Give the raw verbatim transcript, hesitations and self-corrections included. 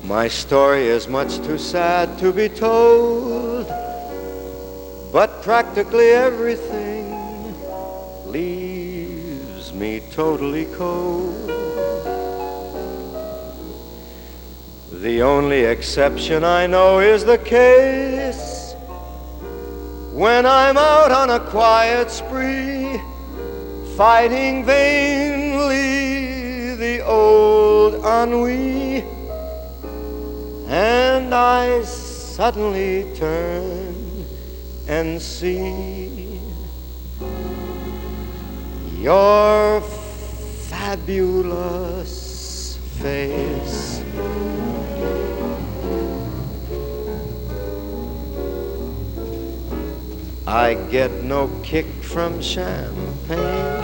My story is much too sad to be told, but practically everything leaves me totally cold. The only exception I know is the case when I'm out on a quiet spree, fighting vainly the old ennui, and I suddenly turn and see your fabulous face. I get no kick from champagne,